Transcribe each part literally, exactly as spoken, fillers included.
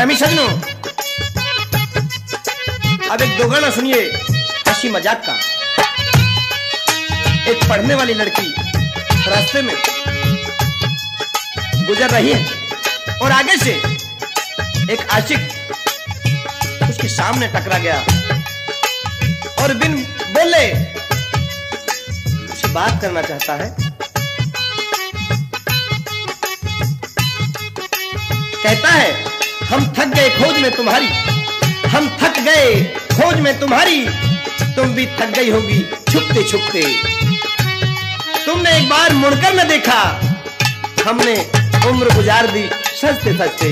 ग्रामी सजनों, अब एक दो गाना सुनिए हंसी मजाक का। एक पढ़ने वाली लड़की रास्ते में गुजर रही है और आगे से एक आशिक उसके सामने टकरा गया और बिन बोले उससे बात करना चाहता है। कहता है, हम थक गए खोज में तुम्हारी, हम थक गए खोज में तुम्हारी, तुम भी थक गई होगी छुपते छुपते। तुमने एक बार मुड़कर न देखा, हमने उम्र गुजार दी सजते सजते।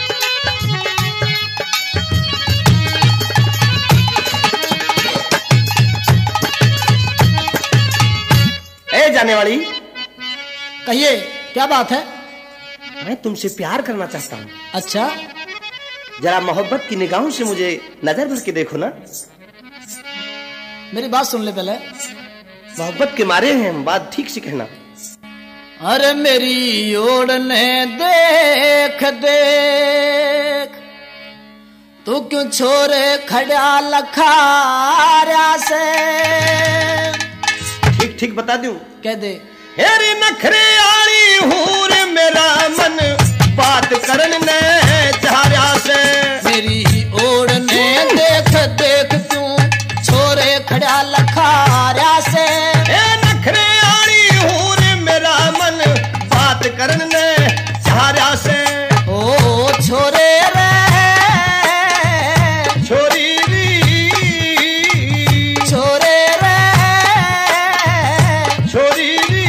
ए जाने वाली, कहिए क्या बात है? मैं तुमसे प्यार करना चाहता हूँ। अच्छा, जरा मोहब्बत की निगाहों से मुझे नजर भर के देखो ना। मेरी बात सुन ले पहले। मोहब्बत के मारे हैं हम, बात ठीक से कहना। अरे मेरी ओढ़ने देख देख, तू क्यों छोरे खड़ा लखारा से। ठीक ठीक बता दूं? कह दे। हेरी नखरे आली हूर मेरा मन बात करन ने चाहया से। मेरी ओढ़ने देख देख क्यों छोरे खड़ा लखारा से। ए नखरे आली हूर मेरा मन बात करन ने चाहया से। ओ छोरे रे छोरी री, छोरे रे छोरी री।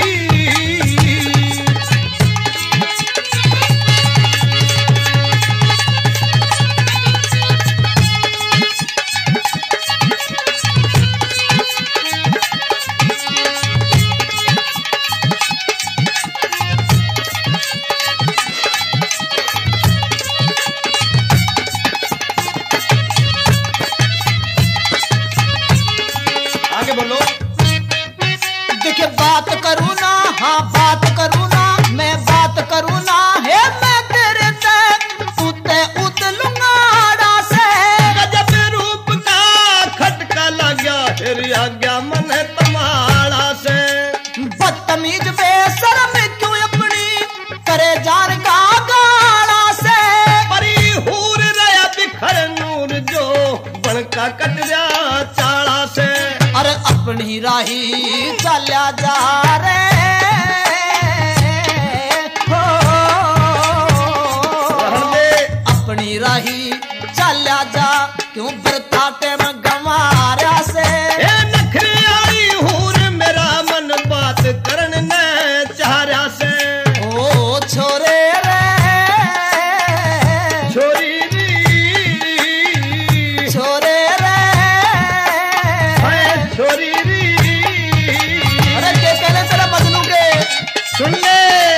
आगे बोलो। देखिए बात करूँ ना, हाँ बात करूँ ना, मैं बात करूँ ना, है मैं तेरे ते उते उतलूंगा से। गजब रूप का खटका लगा तेरी आज्ञा मन तुम्हारा से। बदतमीज बेशरम क्यों अपनी करे जान का गाड़ा से। परी हूर रया बिखर नूर जो बनका कट जा चाड़ा से। अरे अपनी राही चल्या जा रे हो, रहन दे। अपनी राही चल्या जा क्यों बरताटे में गंवारा से। ए नखरे आई हूर मेरा मन बात करन ने चाहया से। ओ छोरे रे छोरी री, छोरे रे हाय छोरी री। अरे के कहने तेरा मजनू के। सुन ले।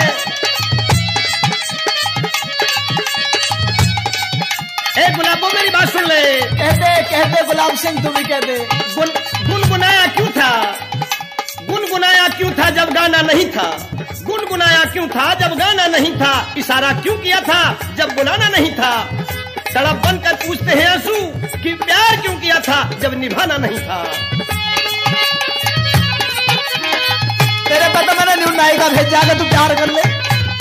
ए गुलाबो मेरी बात सुन ले। कहते कहते गुलाब सिंह तुम ही कहते। गुन गुनगुनाया क्यों था, गुनगुनाया क्यों था जब गाना नहीं था। गुनगुनाया क्यों था जब गाना नहीं था। इशारा क्यों किया था जब बुलाना नहीं था। तड़प बनकर पूछते हैं आंसू कि प्यार क्यों किया था जब निभाना नहीं था। तेरे पर तो मैंने न्यू नायिका भेजा के तू प्यार कर ले।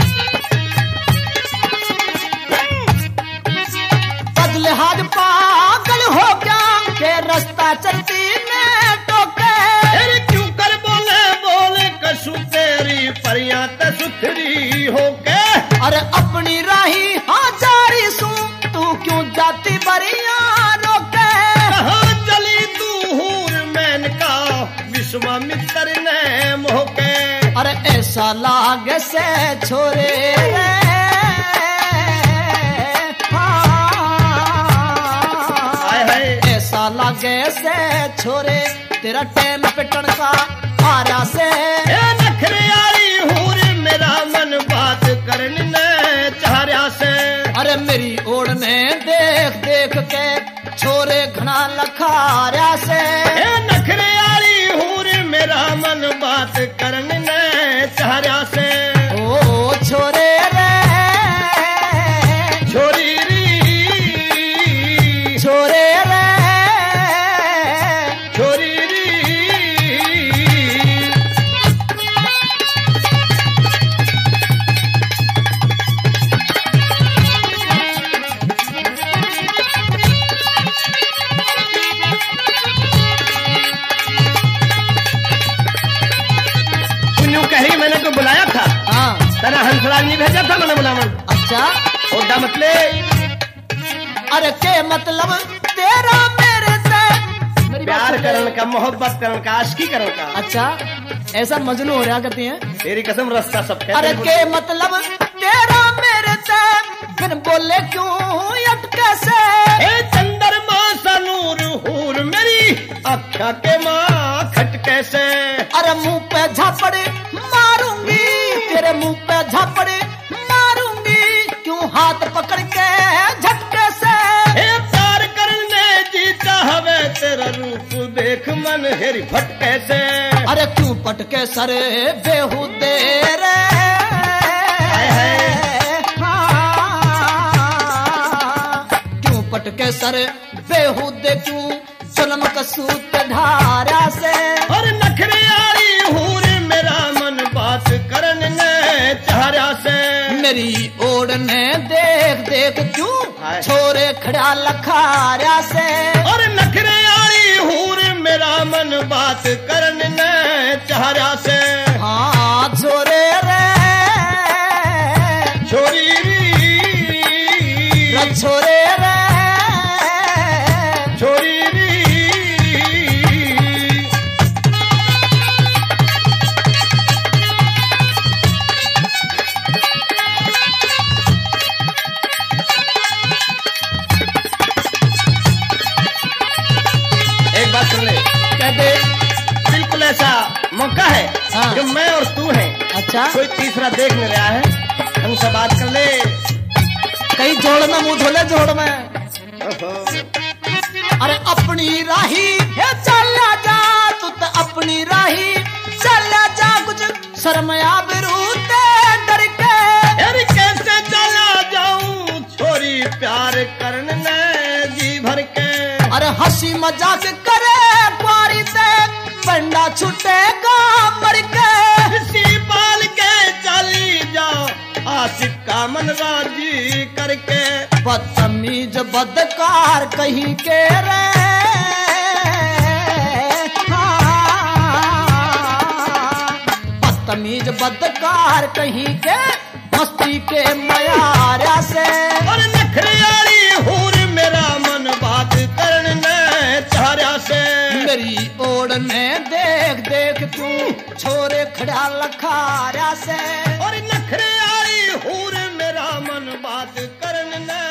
बदलिहाज पागल हो गया के रास्ता चलती ने टोके। अरे क्यों कर बोले बोले कसू तेरी परियां ते सुथरी हो के। अरे अपनी राही हाँ जारी सू तू क्यों जाती बरिया रोके। कहाँ चली तू हूर मैन का विश्वामित्र ने मोह के। अरे ऐसा लागे से छोरे रे हाय हाय। ऐसा लागे से छोरे तेरा टैन पिटन का आरा से। ए नखरे आई हूर मेरा मन बात करन ने चाहया से। अरे मेरी ओढ़ने देख देख के छोरे घना लखारा से। ए नखरे आई हूर मेरा मन बात करन ने चाहया से। ओ छोरे रे छोरी री, मैंने तो बुलाया था, हाँ तेरा हंसराज नहीं भेजा था मैंने बुलावन। अच्छा ओदा मतलब अरे के मतलब तेरा मेरे से मेरी बात प्यार सुन ले। करने का, मोहब्बत करने का, आशिकी करने का। अच्छा ऐसा मजनू हो रहा करती हैं। तेरी कसम रास्ता सब कहते अरे हैं। के मतलब तेरा मेरे से बिन बोले क्यों अटके से। हे चंद्रमा सा नूर हूर मेरी अखा के माँ खटके से। अरे मुंह पे झापड़े मारूंगी, तेरे मुंह पे झापड़े मारूंगी, क्यों हाथ पकड़ के झटके से। हे प्यार करने जीता हवे तेरा रूप देख मन हेरी भटके से। अरे क्यों पटके सरे बेहुदे रे। हाय हाय। हाँ, क्यों पटके सरे बेहुदे, क्यों जुल्म कसूत धारा से। और नखरे आरी हूर मेरा मन बात करने ने चारा से। मेरी ओर ने देख देख क्यों हाय। छोरे खड़ा लखारा से। और नखरे आरी हूर मेरा मन बात करने ने चारा से। हाँ छोरे रे छोरी रे छोरे रे। छोरी एक बात सुन ले, कह दे। बिल्कुल ऐसा मौका है हाँ। जो मैं और तू हैं, अच्छा कोई तीसरा देख नहीं रहा है, हमसे बात कर ले। कहीं जोड़ में मुंह धोले जोड़ में। ओहो। अरे अपनी राही है चला जा, तू तो अपनी राही चला जा, कुछ शर्मया बिरूते डर के। यार कैसे चला जाऊं छोरी प्यार करने ने जी भर के। अरे हंसी मजाक करे कुआरी से पंडा छुटेगा मर के। इसी बाल के चली जाओ आशिक का मन राजी करके। बदतमीज बदकार कहीं के रे। हाँ, बदतमीज बदकार कहीं के मस्ती के मयारा से। और नखरियाली हूर मेरा मन बात करने ने चारा से। मेरी ओर ने देख देख तू छोरे खड़ा लखारा से। और नखरियाली हूर मेरा मन बात करने ने